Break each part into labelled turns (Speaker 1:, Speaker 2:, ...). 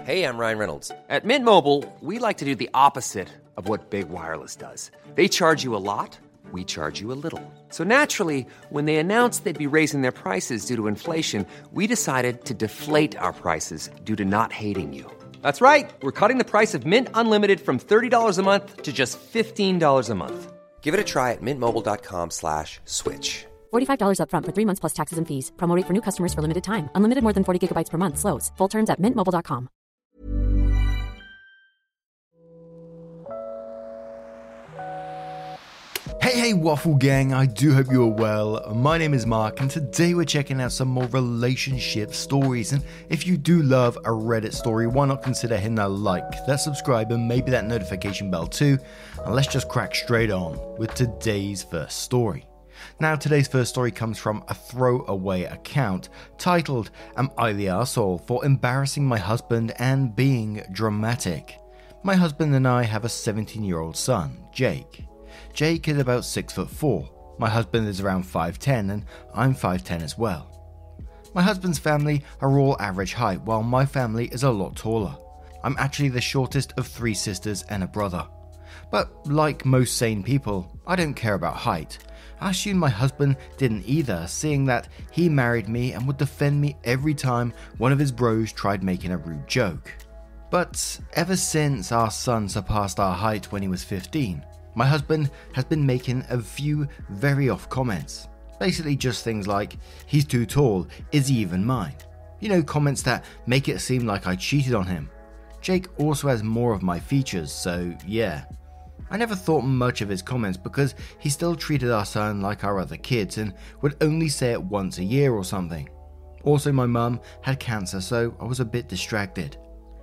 Speaker 1: Hey, I'm Ryan Reynolds.
Speaker 2: At Mint Mobile, we like to do the opposite of what Big Wireless does. They charge you a lot, we charge you a little. So naturally, when they announced they'd be raising their prices due to inflation, we decided to deflate our prices due to not hating you. That's right. We're cutting the price of Mint Unlimited from $30 a month to just $15 a month.
Speaker 1: Give it a try at mintmobile.com/switch.
Speaker 3: $45 up front for 3 months plus taxes and fees. Promo rate for new customers for limited time. Unlimited more than 40 gigabytes per month. Slows full terms at mintmobile.com.
Speaker 4: Hey Waffle Gang, I do hope you're well. My name is Mark and today we're checking out some more relationship stories. And if you do love a Reddit story, why not consider hitting that like, that subscribe and maybe that notification bell too. And let's just crack straight on with today's first story. Now today's first story comes from a throwaway account titled "Am I the Arsehole for embarrassing my husband and being dramatic?" My husband and I have a 17-year-old son, Jake. Jake is about 6'4". My husband is around 5'10" and I'm 5'10" as well. My husband's family are all average height while my family is a lot taller. I'm actually the shortest of 3 sisters and a brother. But like most sane people, I don't care about height. I assume my husband didn't either, seeing that he married me and would defend me every time one of his bros tried making a rude joke. But ever since our son surpassed our height when he was 15, my husband has been making a few very off comments. Basically just things like, "He's too tall, is he even mine?" You know, comments that make it seem like I cheated on him. Jake also has more of my features, so yeah. I never thought much of his comments because he still treated our son like our other kids and would only say it once a year or something. Also, my mum had cancer, so I was a bit distracted.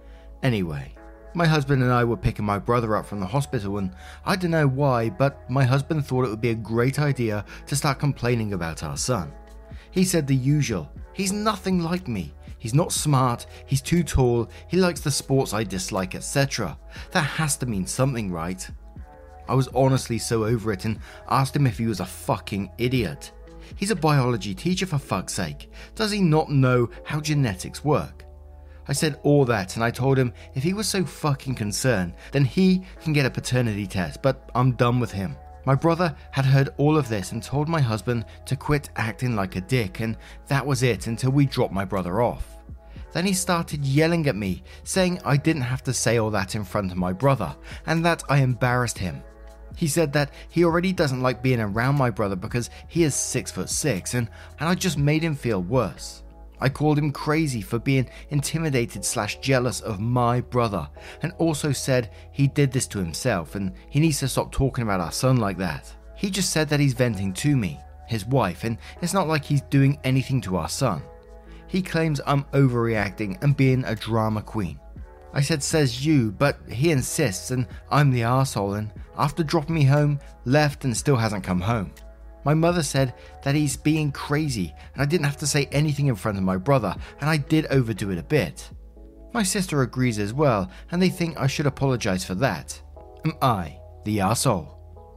Speaker 4: Anyway, my husband and I were picking my brother up from the hospital and I don't know why, but my husband thought it would be a great idea to start complaining about our son. He said the usual, "He's nothing like me. He's not smart, he's too tall, he likes the sports I dislike, etc. That has to mean something, right?" I was honestly so over it and asked him if he was a fucking idiot. He's a biology teacher for fuck's sake. Does he not know how genetics work? I said all that and I told him if he was so fucking concerned, then he can get a paternity test, but I'm done with him. My brother had heard all of this and told my husband to quit acting like a dick, and that was it until we dropped my brother off. Then he started yelling at me, saying I didn't have to say all that in front of my brother and that I embarrassed him. He said that he already doesn't like being around my brother because he is 6'6" and I just made him feel worse. I called him crazy for being intimidated/jealous of my brother and also said he did this to himself and he needs to stop talking about our son like that. He just said that he's venting to me, his wife, and it's not like he's doing anything to our son. He claims I'm overreacting and being a drama queen. I said says you, but he insists and I'm the arsehole, and after dropping me home, left and still hasn't come home. My mother said that he's being crazy and I didn't have to say anything in front of my brother and I did overdo it a bit. My sister agrees as well and they think I should apologize for that. Am I the arsehole?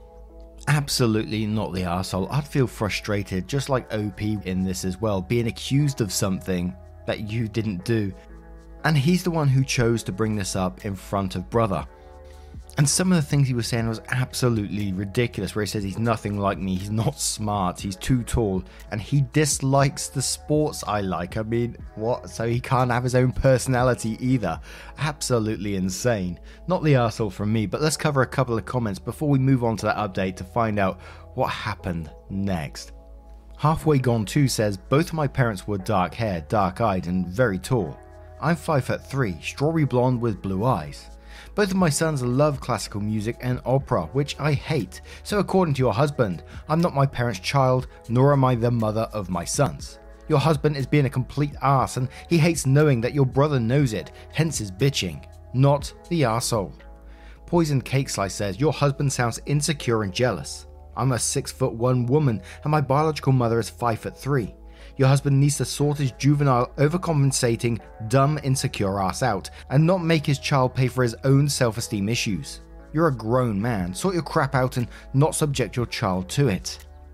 Speaker 4: Absolutely not the arsehole. I'd feel frustrated just like OP in this as well, being accused of something that you didn't do. And he's the one who chose to bring this up in front of brother. And some of the things he was saying was absolutely ridiculous, where he says he's nothing like me, he's not smart, he's too tall, and he dislikes the sports I like. I mean, what? So he can't have his own personality either. Absolutely insane. Not the arsehole from me, but let's cover a couple of comments before we move on to that update to find out what happened next. Halfway Gone 2 says, both of my parents were dark haired, dark eyed, and very tall. I'm 5'3", strawberry blonde with blue eyes. Both of my sons love classical music and opera, which I hate, so according to your husband, I'm not my parents' child, nor am I the mother of my sons. Your husband is being a complete arse and he hates knowing that your brother knows it, hence his bitching. Not the arsehole. Poison Cake Slice says, your husband sounds insecure and jealous. I'm a 6'1" woman and my biological mother is 5'3". Your husband needs to sort his juvenile, overcompensating, dumb, insecure ass out and not make his child pay for his own self-esteem issues. You're a grown man, sort your crap out and not subject your child to it.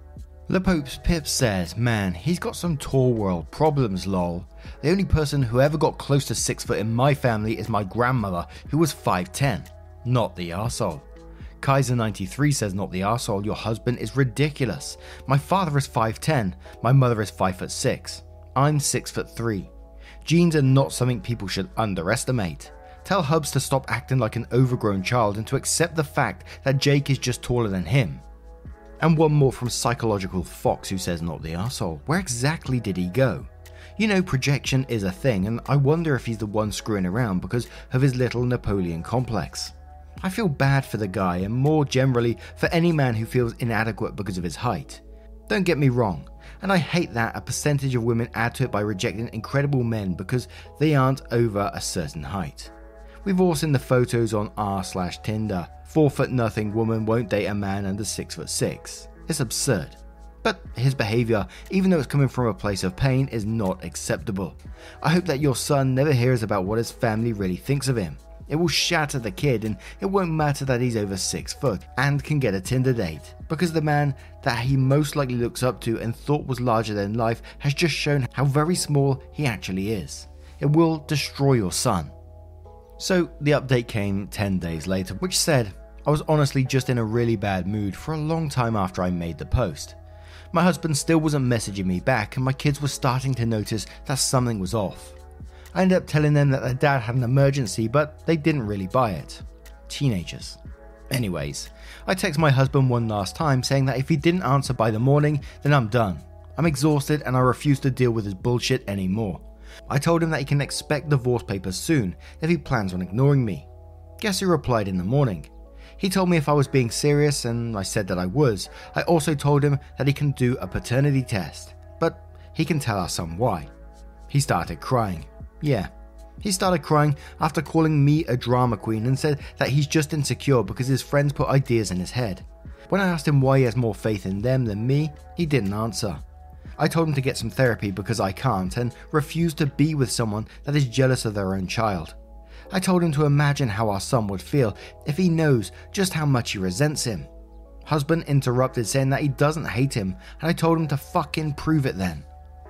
Speaker 4: Le Pope's Pip says, man, he's got some tall world problems, lol. The only person who ever got close to 6 foot in my family is my grandmother, who was 5'10". Not the arsehole. Kaiser93 says, not the arsehole, your husband is ridiculous. My father is 5'10", my mother is 5'6". I'm 6'3". Genes are not something people should underestimate. Tell Hubs to stop acting like an overgrown child and to accept the fact that Jake is just taller than him. And one more from Psychological Fox, who says, not the arsehole. Where exactly did he go? You know, projection is a thing, and I wonder if he's the one screwing around because of his little Napoleon complex. I feel bad for the guy, and more generally for any man who feels inadequate because of his height. Don't get me wrong, and I hate that a percentage of women add to it by rejecting incredible men because they aren't over a certain height. We've all seen the photos on r/Tinder. 4'0" woman won't date a man under 6'6". It's absurd. But his behaviour, even though it's coming from a place of pain, is not acceptable. I hope that your son never hears about what his family really thinks of him. It will shatter the kid, and it won't matter that he's over 6 foot and can get a Tinder date, because the man that he most likely looks up to and thought was larger than life has just shown how very small he actually is. It will destroy your son. So the update came 10 days later, which said, I was honestly just in a really bad mood for a long time after I made the post. My husband still wasn't messaging me back, and my kids were starting to notice that something was off. I ended up telling them that their dad had an emergency, but they didn't really buy it. Teenagers. Anyways, I texted my husband one last time saying that if he didn't answer by the morning, then I'm done. I'm exhausted and I refuse to deal with his bullshit anymore. I told him that he can expect divorce papers soon if he plans on ignoring me. Guess who replied in the morning? He told me if I was being serious, and I said that I was. I also told him that he can do a paternity test, but he can tell our son why. He started crying. Yeah, he started crying after calling me a drama queen and said that he's just insecure because his friends put ideas in his head. When I asked him why he has more faith in them than me, he didn't answer. I told him to get some therapy because I can't, and refused to be with someone that is jealous of their own child. I told him to imagine how our son would feel if he knows just how much he resents him. Husband interrupted saying that he doesn't hate him, and I told him to fucking prove it then.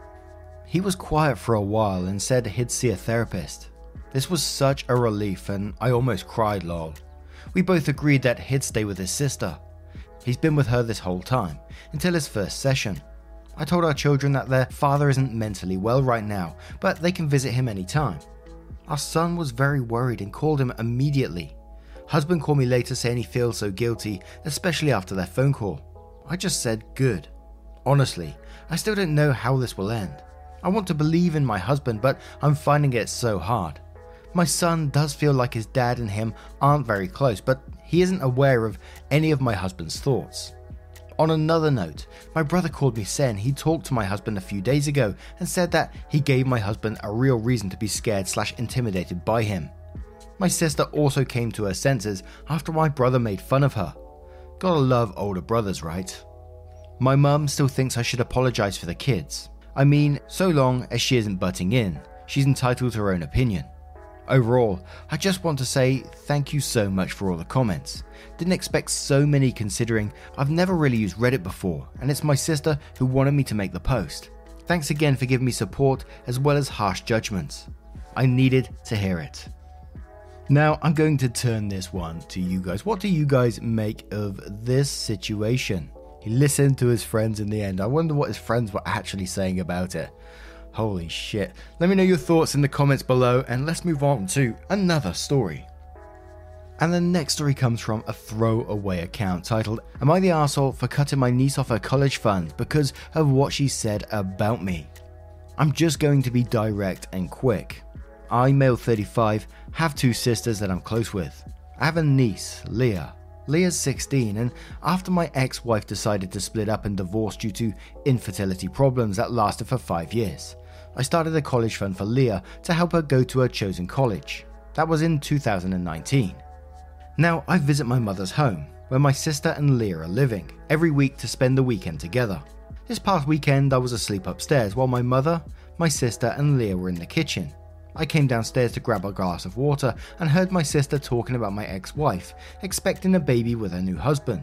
Speaker 4: He was quiet for a while and said he'd see a therapist. This was such a relief and I almost cried, lol. We both agreed that he'd stay with his sister. He's been with her this whole time, until his first session. I told our children that their father isn't mentally well right now, but they can visit him anytime. Our son was very worried and called him immediately. Husband called me later saying he feels so guilty, especially after their phone call. I just said good. Honestly, I still don't know how this will end. I want to believe in my husband, but I'm finding it so hard. My son does feel like his dad and him aren't very close, but he isn't aware of any of my husband's thoughts. On another note, my brother called me saying he talked to my husband a few days ago and said that he gave my husband a real reason to be scared/intimidated by him. My sister also came to her senses after my brother made fun of her. Gotta love older brothers, right? My mum still thinks I should apologize for the kids. I mean, so long as she isn't butting in, she's entitled to her own opinion. Overall, I just want to say thank you so much for all the comments. Didn't expect so many considering I've never really used Reddit before, and it's my sister who wanted me to make the post. Thanks again for giving me support as well as harsh judgments. I needed to hear it. Now I'm going to turn this one to you guys. What do you guys make of this situation? He listened to his friends in the end. I wonder what his friends were actually saying about it. Holy shit. Let me know your thoughts in the comments below, and let's move on to another story. And the next story comes from a throwaway account titled, Am I the arsehole for cutting my niece off her college fund because of what she said about me? I'm just going to be direct and quick. I, male 35, have 2 sisters that I'm close with. I have a niece, Leah. Leah's 16, and after my ex-wife decided to split up and divorce due to infertility problems that lasted for 5 years, I started a college fund for Leah to help her go to her chosen college. That was in 2019. Now I visit my mother's home, where my sister and Leah are living, every week to spend the weekend together. This past weekend I was asleep upstairs while my mother, my sister and Leah were in the kitchen. I came downstairs to grab a glass of water and heard my sister talking about my ex-wife, expecting a baby with her new husband.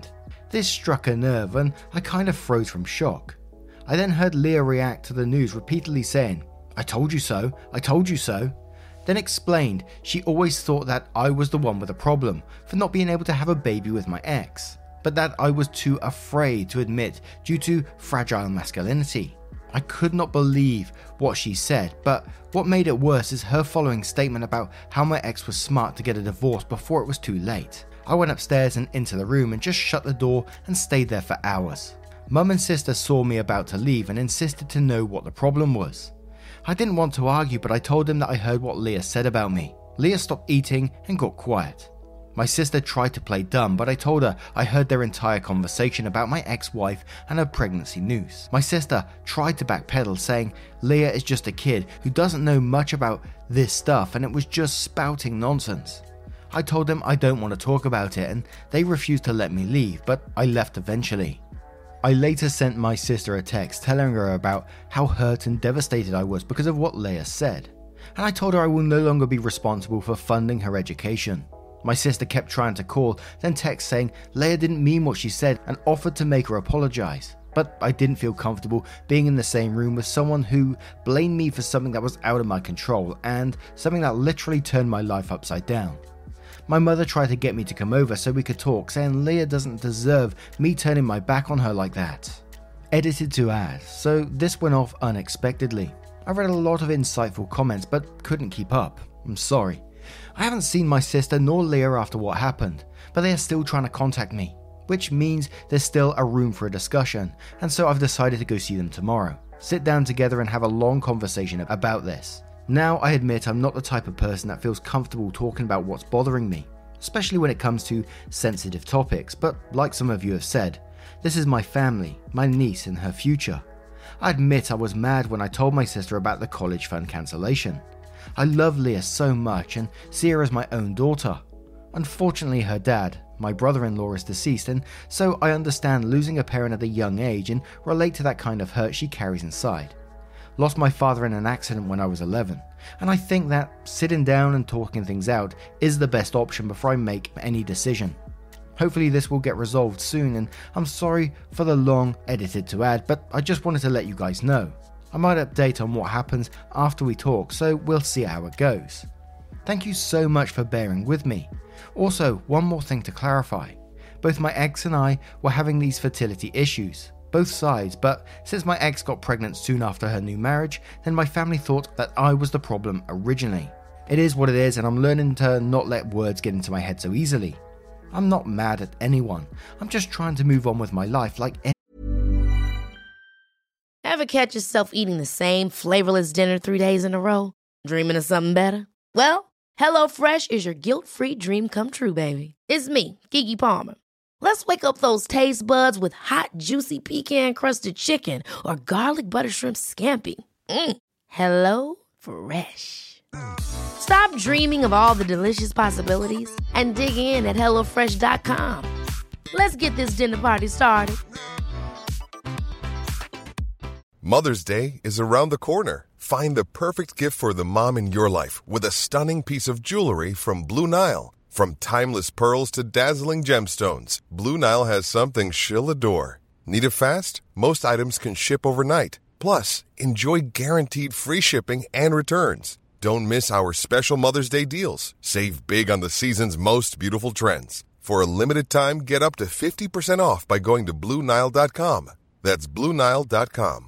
Speaker 4: This struck a nerve and I kind of froze from shock. I then heard Leah react to the news, repeatedly saying, "I told you so, I told you so." Then explained she always thought that I was the one with a problem for not being able to have a baby with my ex, but that I was too afraid to admit due to fragile masculinity. I could not believe what she said, but what made it worse is her following statement about how my ex was smart to get a divorce before it was too late. I went upstairs and into the room and just shut the door and stayed there for hours. Mum and sister saw me about to leave and insisted to know what the problem was. I didn't want to argue, but I told them that I heard what Leah said about me. Leah stopped eating and got quiet. My sister tried to play dumb, but I told her I heard their entire conversation about my ex-wife and her pregnancy news. My sister tried to backpedal, saying Leah is just a kid who doesn't know much about this stuff and it was just spouting nonsense. I told them I don't want to talk about it and they refused to let me leave, but I left eventually. I later sent my sister a text telling her about how hurt and devastated I was because of what Leah said, and I told her I will no longer be responsible for funding her education. My sister kept trying to call, then text saying Leah didn't mean what she said and offered to make her apologize, but I didn't feel comfortable being in the same room with someone who blamed me for something that was out of my control and something that literally turned my life upside down. My mother tried to get me to come over so we could talk, saying Leah doesn't deserve me turning my back on her like that. Edited to add, so this went off unexpectedly. I read a lot of insightful comments but couldn't keep up. I'm sorry. I haven't seen my sister nor Leah after what happened, but they are still trying to contact me, which means there's still a room for a discussion, and so I've decided to go see them tomorrow. Sit down together and have a long conversation about this. Now I admit I'm not the type of person that feels comfortable talking about what's bothering me, especially when it comes to sensitive topics, but like some of you have said, this is my family, my niece and her future. I admit I was mad when I told my sister about the college fund cancellation. I love Leah so much and see her as my own daughter. Unfortunately, her dad, my brother-in-law, is deceased, and so I understand losing a parent at a young age and relate to that kind of hurt she carries inside. Lost my father in an accident when I was 11, and I think that sitting down and talking things out is the best option before I make any decision. Hopefully this will get resolved soon, and I'm sorry for the long edited to add, but I just wanted to let you guys know. I might update on what happens after we talk, so we'll see how it goes. Thank you so much for bearing with me. Also, one more thing to clarify. Both my ex and I were having these fertility issues, both sides, but since my ex got pregnant soon after her new marriage, then my family thought that I was the problem originally. It is what it is, and I'm learning to not let words get into my head so easily. I'm not mad at anyone. I'm just trying to move on with my life like
Speaker 1: Ever catch yourself eating the same flavorless dinner 3 days in a row? Dreaming of something better? Well, HelloFresh is your guilt-free dream come true, baby. It's me, Keke Palmer. Let's wake up those taste buds with hot, juicy pecan-crusted chicken or garlic butter shrimp scampi. Hello Fresh. Stop dreaming of all the delicious possibilities and dig in at HelloFresh.com. Let's get this dinner party started.
Speaker 5: Mother's Day is around the corner. Find the perfect gift for the mom in your life with a stunning piece of jewelry from Blue Nile. From timeless pearls to dazzling gemstones, Blue Nile has something she'll adore. Need it fast? Most items can ship overnight. Plus, enjoy guaranteed free shipping and returns. Don't miss our special Mother's Day deals. Save big on the season's most beautiful trends. For a limited time, get up to 50% off by going to BlueNile.com. That's BlueNile.com.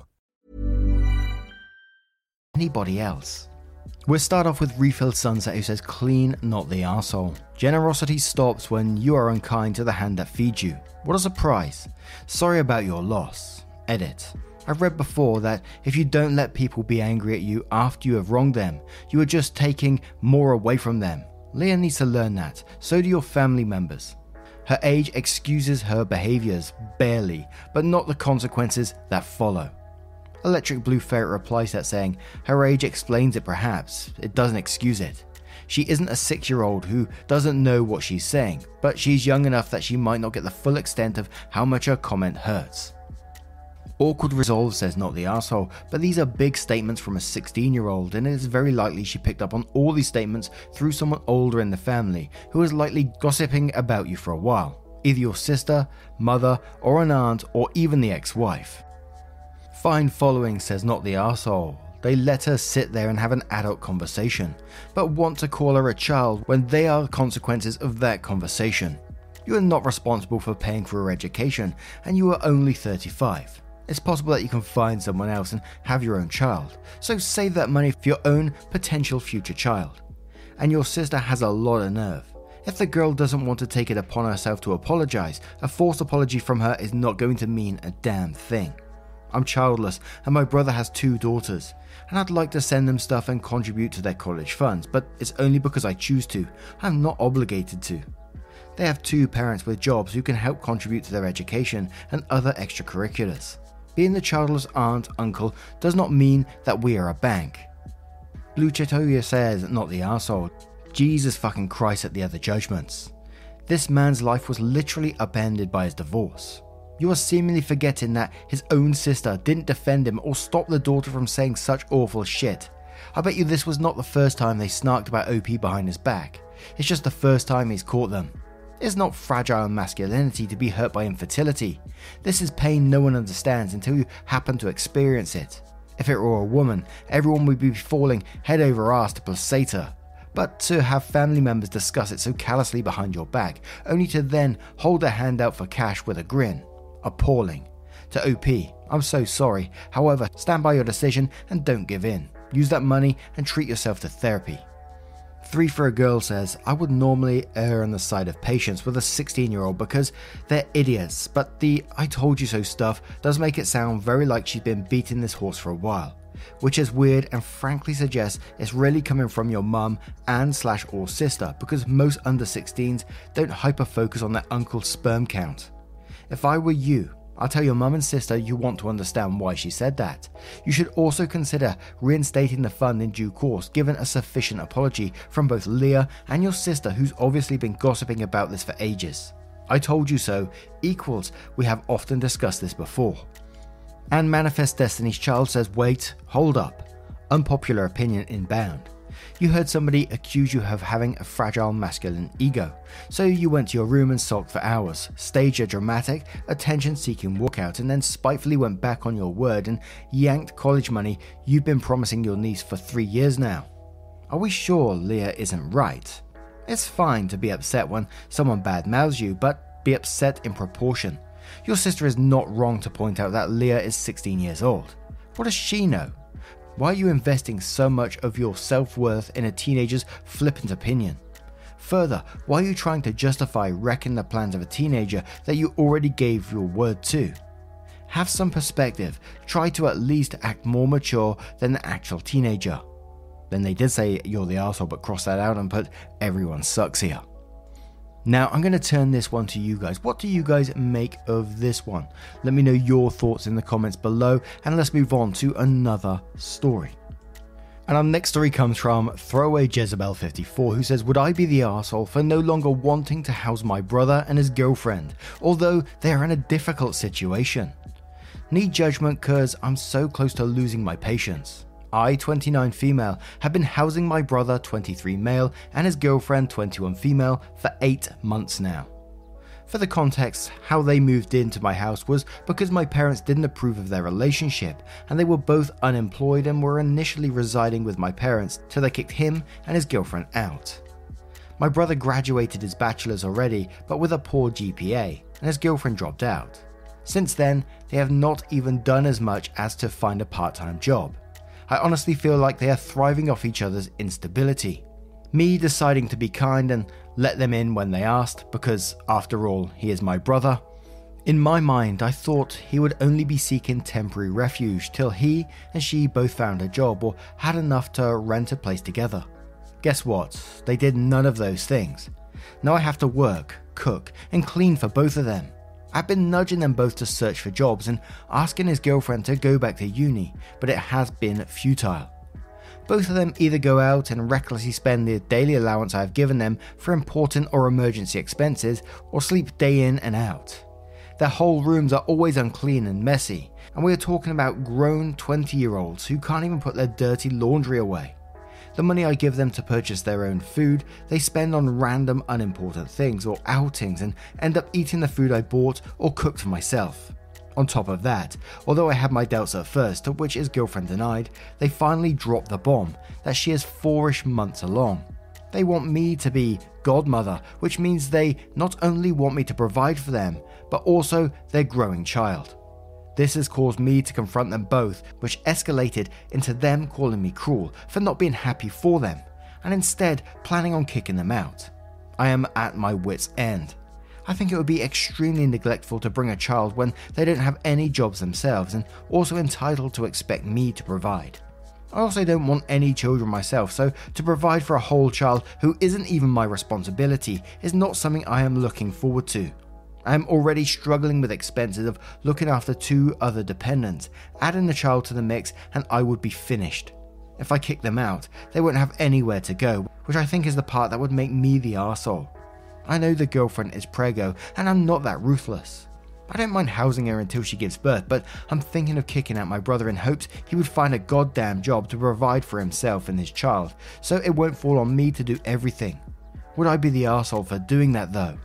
Speaker 4: Anybody else. We'll start off with Refilled Sunset, who says clean, not the arsehole. Generosity stops when you are unkind to the hand that feeds you. What a surprise. Sorry about your loss. Edit. I've read before that if you don't let people be angry at you after you have wronged them, you are just taking more away from them. Leah needs to learn that. So do your family members. Her age excuses her behaviors, barely, but not the consequences that follow. Electric Blue Ferret replies that saying, her age explains it perhaps, it doesn't excuse it. She isn't a 6-year-old who doesn't know what she's saying, but she's young enough that she might not get the full extent of how much her comment hurts. Awkward Resolve says not the arsehole, but these are big statements from a 16-year-old, and it is very likely she picked up on all these statements through someone older in the family who was likely gossiping about you for a while. either your sister, mother, or an aunt, or even the ex-wife. Fine following says not the arsehole. They let her sit there and have an adult conversation, but want to call her a child when they are the consequences of that conversation. You are not responsible for paying for her education, and you are only 35. It's possible that you can find someone else and have your own child, so save that money for your own potential future child. And your sister has a lot of nerve. If the girl doesn't want to take it upon herself to apologize, a forced apology from her is not going to mean a damn thing. I'm childless and my brother has 2 daughters, and I'd like to send them stuff and contribute to their college funds, but it's only because I choose to. I'm not obligated to. They have 2 parents with jobs who can help contribute to their education and other extracurriculars. Being the childless aunt, uncle does not mean that we are a bank. Blue Chetoya says, not the arsehole. Jesus fucking Christ at the other judgments. This man's life was literally upended by his divorce. You are seemingly forgetting that his own sister didn't defend him or stop the daughter from saying such awful shit. I bet you this was not the first time they snarked about OP behind his back. It's just the first time he's caught them. It's not fragile masculinity to be hurt by infertility. This is pain no one understands until you happen to experience it. If it were a woman, everyone would be falling head over ass to placate her. But to have family members discuss it so callously behind your back, only to then hold a hand out for cash with a grin. Appalling. To OP, I'm so sorry. However, stand by your decision and don't give in. Use that money and treat yourself to therapy. 3 for a Girl says, I would normally err on the side of patience with a 16-year-old because they're idiots, but the I told you so stuff does make it sound very like she's been beating this horse for a while, which is weird and frankly suggests it's really coming from your mum and/or sister, because most under 16s don't hyper-focus on their uncle's sperm count. If I were you, I'll tell your mum and sister you want to understand why she said that. You should also consider reinstating the fund in due course, given a sufficient apology from both Leah and your sister, who's obviously been gossiping about this for ages. I told you so equals we have often discussed this before. And Manifest Destiny's Child says, wait, hold up. Unpopular opinion inbound. You heard somebody accuse you of having a fragile masculine ego, so you went to your room and sulked for hours, staged a dramatic, attention-seeking walkout, and then spitefully went back on your word and yanked college money you've been promising your niece for 3 years now. Are we sure Leah isn't right? It's fine to be upset when someone badmouths you, but be upset in proportion. Your sister is not wrong to point out that Leah is 16 years old. What does she know? Why are you investing so much of your self-worth in a teenager's flippant opinion? Further, why are you trying to justify wrecking the plans of a teenager that you already gave your word to? Have some perspective. Try to at least act more mature than the actual teenager. Then they did say you're the arsehole, but cross that out and put everyone sucks here. Now, I'm going to turn this one to you guys. What do you guys make of this one? Let me know your thoughts in the comments below, and let's move on to another story. And our next story comes from Throwaway Jezebel 54, who says, would I be the arsehole for no longer wanting to house my brother and his girlfriend, although they are in a difficult situation? Need judgment cause I'm so close to losing my patience. I, 29 female, have been housing my brother, 23 male, and his girlfriend, 21 female, for 8 months now. For the context, how they moved into my house was because my parents didn't approve of their relationship, and they were both unemployed and were initially residing with my parents till they kicked him and his girlfriend out. My brother graduated his bachelor's already, but with a poor GPA, and his girlfriend dropped out. Since then, they have not even done as much as to find a part-time job. I honestly feel like they are thriving off each other's instability. Me deciding to be kind and let them in when they asked, because after all, he is my brother. In my mind, I thought he would only be seeking temporary refuge till he and she both found a job or had enough to rent a place together. Guess what? They did none of those things. Now I have to work, cook, and clean for both of them. I've been nudging them both to search for jobs and asking his girlfriend to go back to uni, but it has been futile. Both of them either go out and recklessly spend the daily allowance I have given them for important or emergency expenses, or sleep day in and out. Their whole rooms are always unclean and messy, and we are talking about grown 20-year-olds who can't even put their dirty laundry away. The money I give them to purchase their own food, they spend on random unimportant things or outings and end up eating the food I bought or cooked for myself. On top of that, although I had my doubts at first, to which his girlfriend denied, they finally dropped the bomb that she is 4-ish months along. They want me to be godmother, which means they not only want me to provide for them, but also their growing child. This has caused me to confront them both, which escalated into them calling me cruel for not being happy for them, and instead planning on kicking them out. I am at my wit's end. I think it would be extremely neglectful to bring a child when they don't have any jobs themselves and also entitled to expect me to provide. I also don't want any children myself, so to provide for a whole child who isn't even my responsibility is not something I am looking forward to. I am already struggling with expenses of looking after 2 other dependents. Adding a child to the mix and I would be finished. If I kick them out, they won't have anywhere to go, which I think is the part that would make me the arsehole. I know the girlfriend is preggo, and I'm not that ruthless. I don't mind housing her until she gives birth, but I'm thinking of kicking out my brother in hopes he would find a goddamn job to provide for himself and his child, so it won't fall on me to do everything. Would I be the arsehole for doing that though?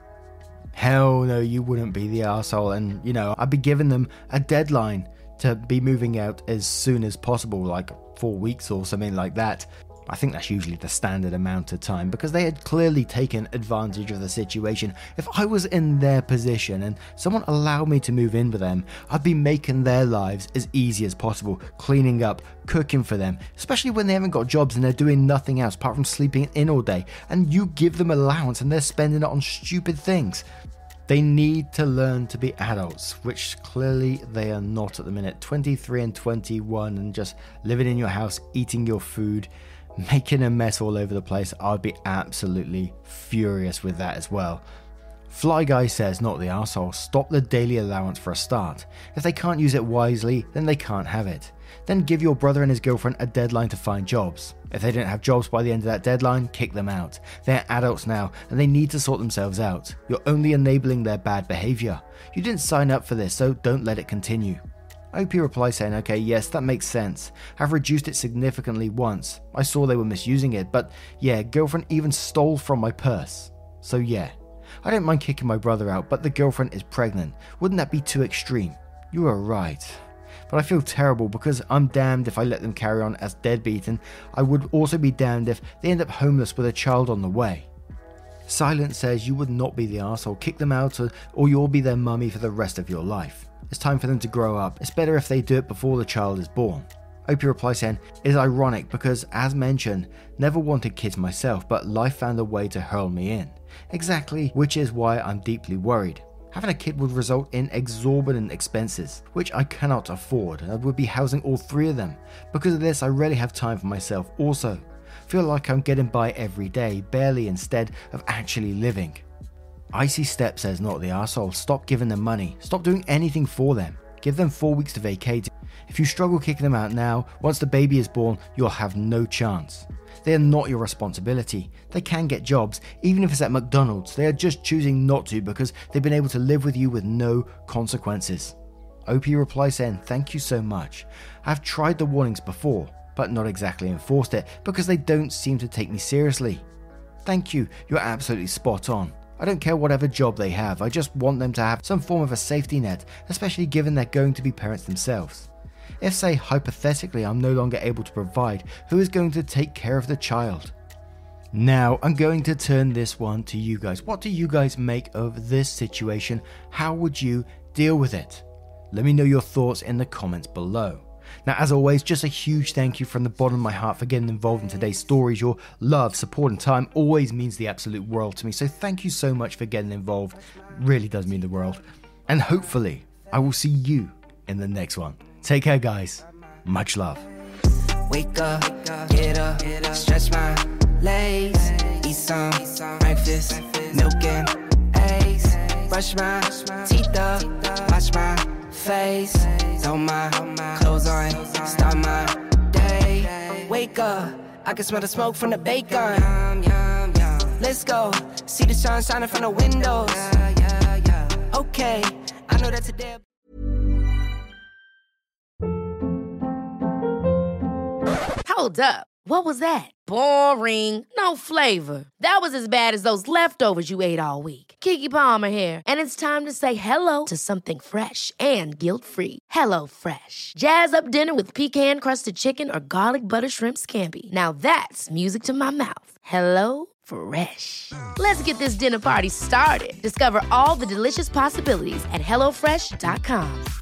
Speaker 4: Hell no, you wouldn't be the arsehole, and I'd be giving them a deadline to be moving out as soon as possible, like 4 weeks or something like that. I think that's usually the standard amount of time because they had clearly taken advantage of the situation. If I was in their position and someone allowed me to move in with them, I'd be making their lives as easy as possible, cleaning up, cooking for them, especially when they haven't got jobs and they're doing nothing else apart from sleeping in all day, and you give them allowance and they're spending it on stupid things. They need to learn to be adults, which clearly they are not at the minute. 23 and 21 and just living in your house, eating your food, making a mess all over the place. I'd be absolutely furious with that as well. Fly Guy says, not the arsehole, stop the daily allowance for a start. If they can't use it wisely, then they can't have it. Then give your brother and his girlfriend a deadline to find jobs. If they don't have jobs by the end of that deadline, kick them out. They're adults now and they need to sort themselves out. You're only enabling their bad behavior. You didn't sign up for this, so don't let it continue. OP replies saying, okay, yes, that makes sense. I've reduced it significantly once. I saw they were misusing it, but yeah, girlfriend even stole from my purse. So yeah, I don't mind kicking my brother out, but the girlfriend is pregnant. Wouldn't that be too extreme? You are right. But I feel terrible because I'm damned if I let them carry on as deadbeat, and I would also be damned if they end up homeless with a child on the way. Silent says you would not be the arsehole. Kick them out or you'll be their mummy for the rest of your life. It's time for them to grow up. It's better if they do it before the child is born. OP replies saying, it is ironic because, as mentioned, never wanted kids myself, but life found a way to hurl me in. Exactly, which is why I'm deeply worried. Having a kid would result in exorbitant expenses, which I cannot afford. I would be housing all 3 of them. Because of this, I rarely have time for myself also. Feel like I'm getting by every day, barely, instead of actually living. Icy Step says, not the arsehole, stop giving them money. Stop doing anything for them. Give them 4 weeks to vacate. If you struggle kicking them out now, once the baby is born, you'll have no chance. They are not your responsibility. They can get jobs, even if it's at McDonald's. They are just choosing not to because they've been able to live with you with no consequences. OP replies saying, thank you so much. I've tried the warnings before, but not exactly enforced it because they don't seem to take me seriously. Thank you, you're absolutely spot on. I don't care whatever job they have, I just want them to have some form of a safety net, especially given they're going to be parents themselves. If, say, hypothetically I'm no longer able to provide, who is going to take care of the child? Now, I'm going to turn this one to you guys. What do you guys make of this situation? How would you deal with it? Let me know your thoughts in the comments below. Now, as always, just a huge thank you from the bottom of my heart for getting involved in today's stories. Your love, support and time always means the absolute world to me. So thank you so much for getting involved. It really does mean the world. And hopefully, I will see you in the next one. Take care, guys. Much love.
Speaker 6: Wake up, get up, stretch my legs, eat some breakfast, milk and eggs, brush my teeth up, wash my face, throw my clothes on, start my day. Wake up, I can smell the smoke from the bacon. Let's go, see the sun shining from the windows. Okay, I know that today.
Speaker 1: Hold up. What was that? Boring. No flavor. That was as bad as those leftovers you ate all week. Keke Palmer here, and it's time to say hello to something fresh and guilt-free. Hello Fresh. Jazz up dinner with pecan-crusted chicken or garlic butter shrimp scampi. Now that's music to my mouth. Hello Fresh. Let's get this dinner party started. Discover all the delicious possibilities at hellofresh.com.